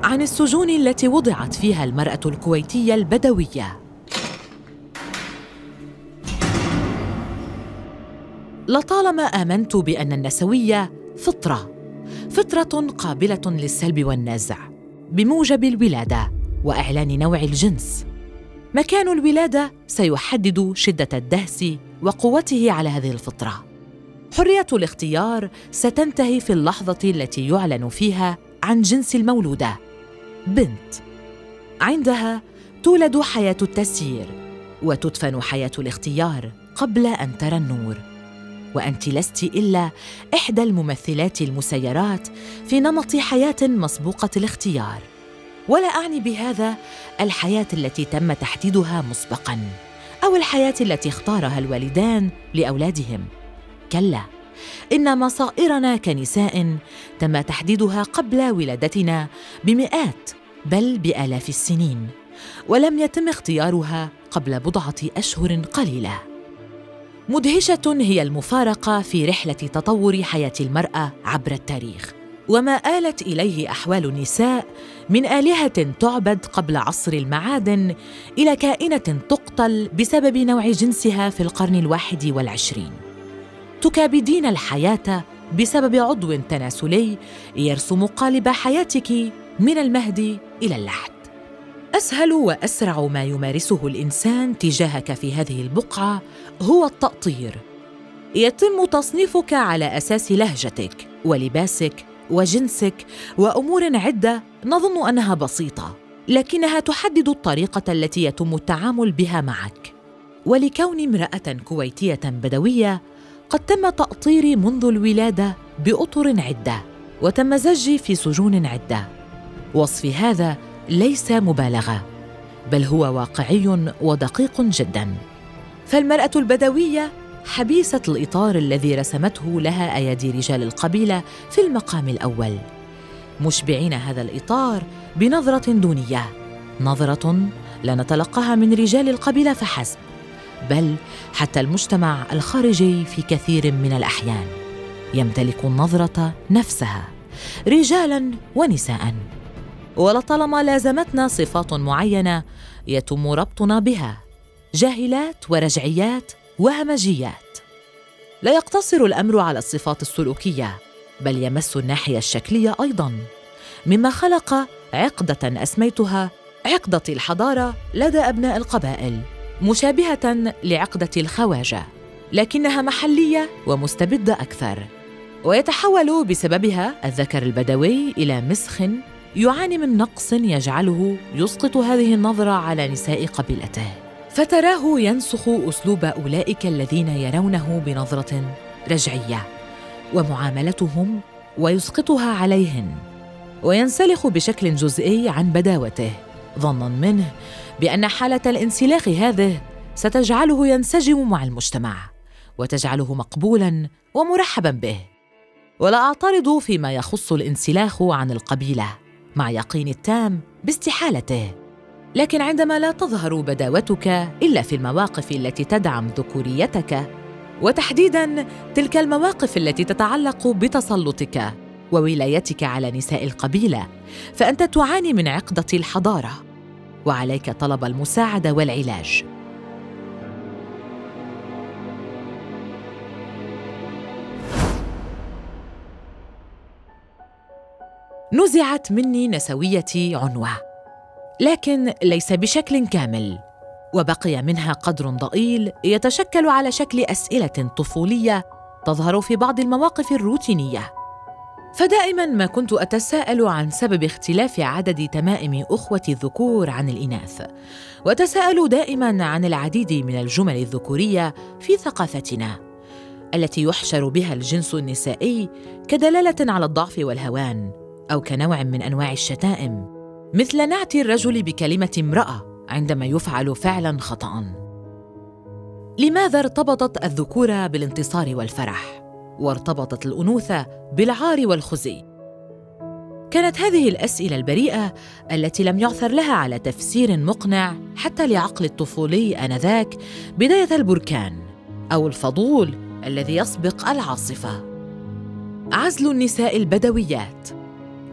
عن السجون التي وضعت فيها المرأة الكويتية البدوية. لطالما آمنت بأن النسوية فطرة قابلة للسلب والنزع بموجب الولادة وإعلان نوع الجنس. مكان الولادة سيحدد شدة الدهس وقوته على هذه الفطرة. حرية الاختيار ستنتهي في اللحظة التي يعلن فيها عن جنس المولودة، بنت. عندها تولد حياة التسيير وتدفن حياة الاختيار قبل أن ترى النور. وأنت لست إلا إحدى الممثلات المسيرات في نمط حياة مسبوقة الاختيار. ولا أعني بهذا الحياة التي تم تحديدها مسبقاً أو الحياة التي اختارها الوالدان لأولادهم. كلا، إن مصائرنا كنساء تم تحديدها قبل ولادتنا بمئات بل بآلاف السنين، ولم يتم اختيارها قبل بضعة أشهر قليلة. مدهشة هي المفارقة في رحلة تطور حياة المرأة عبر التاريخ، وما آلت إليه أحوال النساء من آلهة تعبد قبل عصر المعادن إلى كائنة تقتل بسبب نوع جنسها في القرن 21. تكابدين الحياة بسبب عضو تناسلي يرسم قالب حياتك من المهد إلى اللحد. أسهل وأسرع ما يمارسه الإنسان تجاهك في هذه البقعة هو التأطير. يتم تصنيفك على أساس لهجتك ولباسك وجنسك وأمور عدة نظن أنها بسيطة، لكنها تحدد الطريقة التي يتم التعامل بها معك. ولكون امرأة كويتية بدوية قد تم تأطيري منذ الولادة بأطر عدة وتم زجي في سجون عدة. وصفي هذا ليس مبالغة، بل هو واقعي ودقيق جداً. فالمرأة البدوية حبيسة الإطار الذي رسمته لها أيادي رجال القبيلة في المقام الأول، مشبعين هذا الإطار بنظرة دونية، نظرة لا نتلقاها من رجال القبيلة فحسب، بل حتى المجتمع الخارجي في كثير من الأحيان يمتلك النظرة نفسها، رجالاً ونساءً. ولطالما لازمتنا صفات معينة يتم ربطنا بها، جاهلات ورجعيات وهمجيات. لا يقتصر الأمر على الصفات السلوكية، بل يمس الناحية الشكلية أيضاً، مما خلق عقدة أسميتها عقدة الحضارة لدى أبناء القبائل، مشابهة لعقدة الخواجة، لكنها محلية ومستبدة أكثر. ويتحول بسببها الذكر البدوي إلى مسخ يعاني من نقص يجعله يسقط هذه النظرة على نساء قبيلته، فتراه ينسخ أسلوب أولئك الذين يرونه بنظرة رجعية ومعاملتهم ويسقطها عليهن، وينسلخ بشكل جزئي عن بداوته، ظناً منه بأن حالة الانسلاخ هذه ستجعله ينسجم مع المجتمع وتجعله مقبولاً ومرحباً به. ولا أعترض فيما يخص الانسلاخ عن القبيلة، مع يقين التام باستحالته، لكن عندما لا تظهر بداوتك إلا في المواقف التي تدعم ذكوريتك، وتحديداً تلك المواقف التي تتعلق بتسلطك وولايتك على نساء القبيلة، فأنت تعاني من عقدة الحضارة، وعليك طلب المساعدة والعلاج. نزعت مني نسويتي عنوة، لكن ليس بشكل كامل، وبقي منها قدر ضئيل يتشكل على شكل أسئلة طفولية تظهر في بعض المواقف الروتينية. فدائماً ما كنت أتساءل عن سبب اختلاف عدد تمائم أخوة الذكور عن الإناث، وأتساءل دائماً عن العديد من الجمل الذكورية في ثقافتنا التي يحشر بها الجنس النسائي كدلالة على الضعف والهوان، أو كنوع من أنواع الشتائم، مثل نعت الرجل بكلمة امرأة عندما يفعل فعلاً خطأ. لماذا ارتبطت الذكورة بالانتصار والفرح، وارتبطت الأنوثة بالعار والخزي؟ كانت هذه الأسئلة البريئة التي لم يعثر لها على تفسير مقنع حتى لعقل الطفولي آنذاك بداية البركان، أو الفضول الذي يسبق العاصفة. عزل النساء البدويات،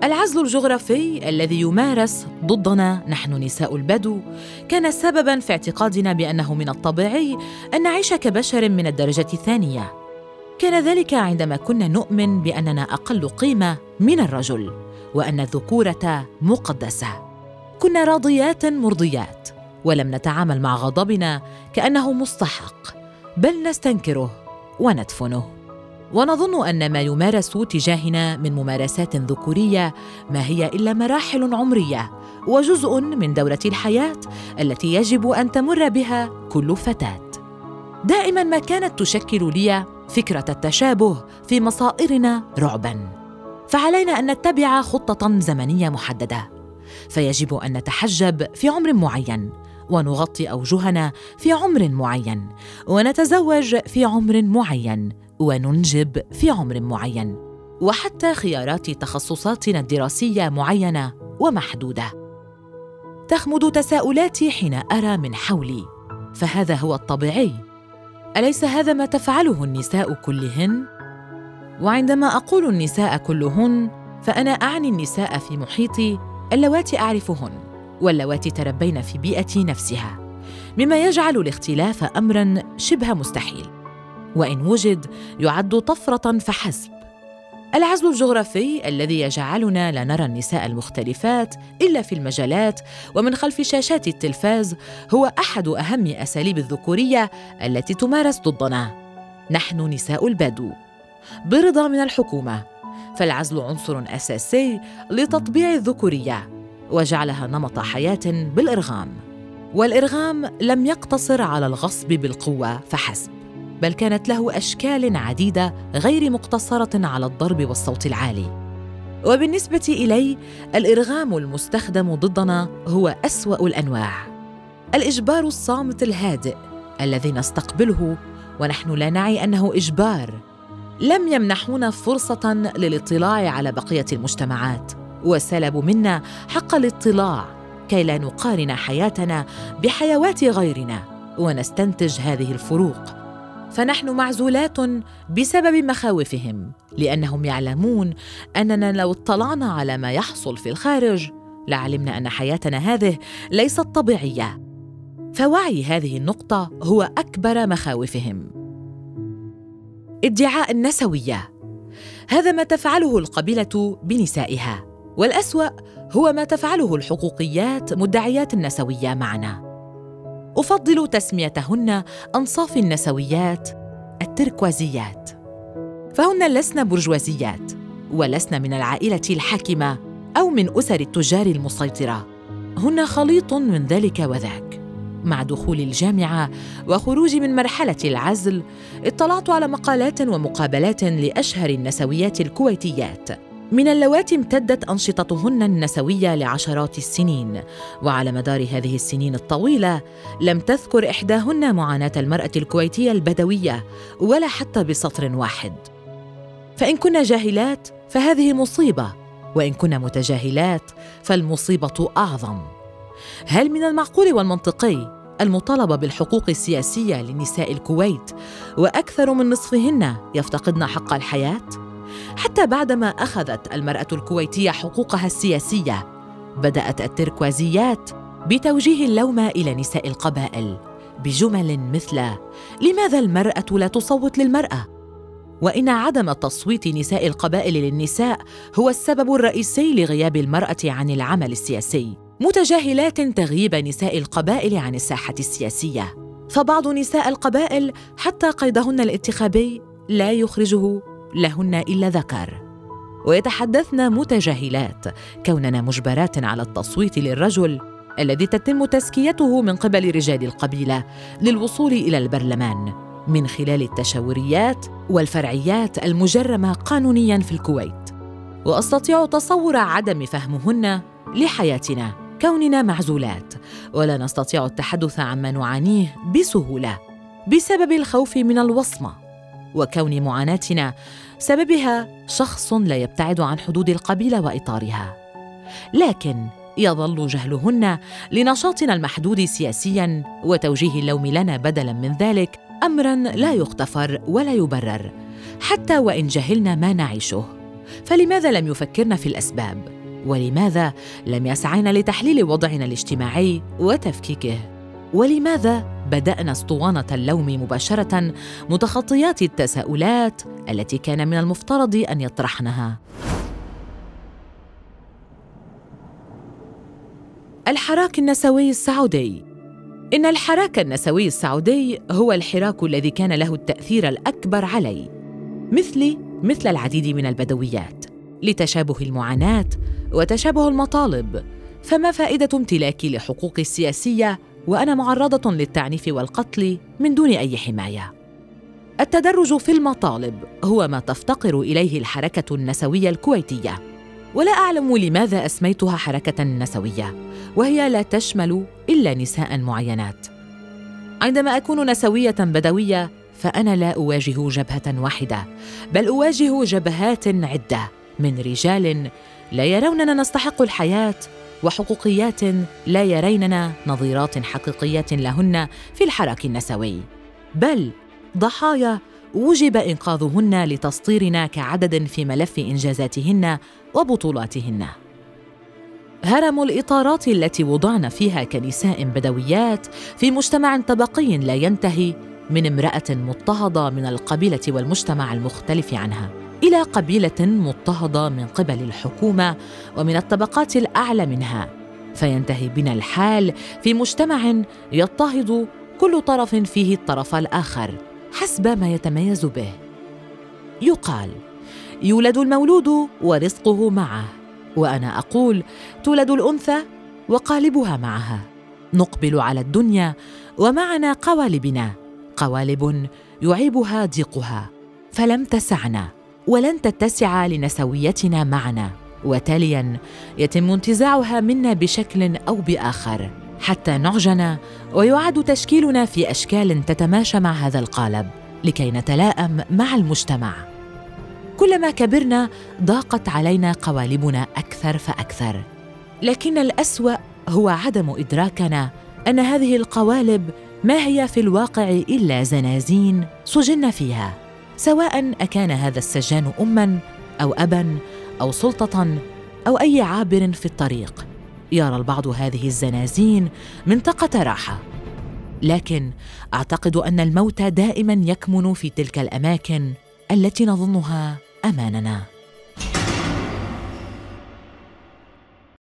العزل الجغرافي الذي يمارس ضدنا نحن نساء البدو كان سبباً في اعتقادنا بأنه من الطبيعي أن نعيش كبشر من الدرجة الثانية. كان ذلك عندما كنا نؤمن بأننا أقل قيمة من الرجل وأن الذكورة مقدسة. كنا راضيات مرضيات، ولم نتعامل مع غضبنا كأنه مستحق، بل نستنكره وندفنه. ونظن أن ما يمارس تجاهنا من ممارسات ذكورية ما هي إلا مراحل عمرية وجزء من دورة الحياة التي يجب أن تمر بها كل فتاة. دائماً ما كانت تشكل لي فكرة التشابه في مصائرنا رعباً، فعلينا أن نتبع خطة زمنية محددة، فيجب أن نتحجب في عمر معين، ونغطي أوجهنا في عمر معين، ونتزوج في عمر معين، وننجب في عمر معين، وحتى خيارات تخصصاتنا الدراسية معينة ومحدودة. تخمد تساؤلاتي حين أرى من حولي، فهذا هو الطبيعي؟ أليس هذا ما تفعله النساء كلهن؟ وعندما أقول النساء كلهن فأنا أعني النساء في محيطي اللواتي أعرفهن واللواتي تربين في بيئة نفسها، مما يجعل الاختلاف أمراً شبه مستحيل، وإن وجد يعد طفرة فحسب. العزل الجغرافي الذي يجعلنا لا نرى النساء المختلفات إلا في المجلات ومن خلف شاشات التلفاز هو أحد أهم أساليب الذكورية التي تمارس ضدنا نحن نساء البدو برضا من الحكومة، فالعزل عنصر أساسي لتطبيع الذكورية وجعلها نمط حياة بالإرغام. والإرغام لم يقتصر على الغصب بالقوة فحسب، بل كانت له أشكال عديدة غير مقتصرة على الضرب والصوت العالي. وبالنسبة إلي الإرغام المستخدم ضدنا هو أسوأ الأنواع، الإجبار الصامت الهادئ الذي نستقبله ونحن لا نعي أنه إجبار. لم يمنحونا فرصة للاطلاع على بقية المجتمعات، وسلبوا منا حق الاطلاع كي لا نقارن حياتنا بحيوات غيرنا ونستنتج هذه الفروق. فنحن معزولات بسبب مخاوفهم، لأنهم يعلمون أننا لو اطلعنا على ما يحصل في الخارج لعلمنا أن حياتنا هذه ليست طبيعية. فوعي هذه النقطة هو أكبر مخاوفهم. ادعاء النسوية، هذا ما تفعله القبيلة بنسائها، والأسوأ هو ما تفعله الحقوقيات مدعيات النسوية معنا. أفضل تسميتهن أنصاف النسويات التركوازيات، فهن لسن برجوازيات ولسن من العائلة الحاكمة أو من أسر التجار المسيطرة، هن خليط من ذلك وذاك. مع دخول الجامعة وخروجي من مرحلة العزل اطلعت على مقالات ومقابلات لأشهر النسويات الكويتيات، من اللواتي امتدت أنشطتهن النسوية لعشرات السنين، وعلى مدار هذه السنين الطويلة لم تذكر إحداهن معاناة المرأة الكويتية البدوية ولا حتى بسطر واحد. فإن كنا جاهلات فهذه مصيبة، وإن كنا متجاهلات فالمصيبة أعظم. هل من المعقول والمنطقي المطالبة بالحقوق السياسية لنساء الكويت وأكثر من نصفهن يفتقدن حق الحياة؟ حتى بعدما أخذت المرأة الكويتية حقوقها السياسية بدأت التركوازيات بتوجيه اللوم إلى نساء القبائل بجمل مثل لماذا المرأة لا تصوت للمرأة؟ وإن عدم تصويت نساء القبائل للنساء هو السبب الرئيسي لغياب المرأة عن العمل السياسي، متجاهلات تغييب نساء القبائل عن الساحة السياسية. فبعض نساء القبائل حتى قيدهن الانتخابي لا يخرجه لهن إلا ذكر، ويتحدثن متجاهلات كوننا مجبرات على التصويت للرجل الذي تتم تزكيته من قبل رجال القبيلة للوصول إلى البرلمان من خلال التشاوريات والفرعيات المجرمة قانونياً في الكويت. وأستطيع تصور عدم فهمهن لحياتنا كوننا معزولات ولا نستطيع التحدث عما نعانيه بسهولة بسبب الخوف من الوصمة، وكون معاناتنا سببها شخص لا يبتعد عن حدود القبيلة وإطارها. لكن يظل جهلهن لنشاطنا المحدود سياسياً وتوجيه اللوم لنا بدلاً من ذلك أمراً لا يغتفر ولا يبرر، حتى وإن جهلنا ما نعيشه. فلماذا لم يفكرن في الأسباب؟ ولماذا لم يسعينا لتحليل وضعنا الاجتماعي وتفكيكه؟ ولماذا بدأنا اسطوانة اللوم مباشرة متخطيات التساؤلات التي كان من المفترض أن يطرحنها؟ الحراك النسوي السعودي. إن الحراك النسوي السعودي هو الحراك الذي كان له التأثير الأكبر علي، مثل العديد من البدويات، لتشابه المعاناة وتشابه المطالب. فما فائدة امتلاكي لحقوقي السياسية وأنا معرضة للتعنيف والقتل من دون أي حماية؟ التدرج في المطالب هو ما تفتقر إليه الحركة النسوية الكويتية، ولا أعلم لماذا أسميتها حركة نسوية وهي لا تشمل إلا نساء معينات. عندما أكون نسوية بدوية فأنا لا أواجه جبهة واحدة، بل أواجه جبهات عدة من رجال لا يروننا نستحق الحياة، وحقوقيات لا يريننا نظيرات حقيقية لهن في الحراك النسوي، بل ضحايا وجب إنقاذهن لتسطيرنا كعدد في ملف إنجازاتهن وبطولاتهن. هرم الإطارات التي وضعنا فيها كنساء بدويات في مجتمع طبقي لا ينتهي، من امرأة مضطهدة من القبيلة والمجتمع المختلف عنها إلى قبيلة مضطهدة من قبل الحكومة ومن الطبقات الأعلى منها، فينتهي بنا الحال في مجتمع يضطهد كل طرف فيه الطرف الآخر حسب ما يتميز به. يقال: يولد المولود ورزقه معه، وأنا أقول: تولد الأنثى وقالبها معها. نقبل على الدنيا ومعنا قوالبنا، قوالب يعيبها ضيقها، فلم تسعنا ولن تتسع لنسويتنا معنا، وتالياً يتم انتزاعها منا بشكل أو بآخر حتى نعجن ويعاد تشكيلنا في أشكال تتماشى مع هذا القالب لكي نتلائم مع المجتمع. كلما كبرنا ضاقت علينا قوالبنا أكثر فأكثر، لكن الأسوأ هو عدم إدراكنا أن هذه القوالب ما هي في الواقع إلا زنازين سجن فيها، سواء أكان هذا السجان أماً أو أباً أو سلطة أو أي عابر في الطريق. يرى البعض هذه الزنازين منطقة راحة، لكن أعتقد أن الموت دائماً يكمن في تلك الأماكن التي نظنها أماننا.